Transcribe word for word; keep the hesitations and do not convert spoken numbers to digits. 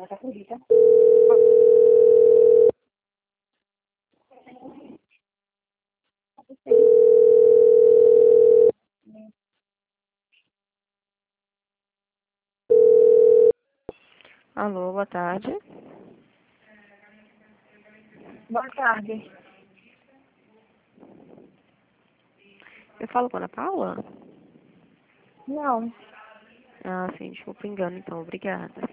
acredita? Alô, boa tarde. Boa tarde. Eu falo com a Ana Paula? Não. Ah, sim, desculpa o engano, então. Obrigada.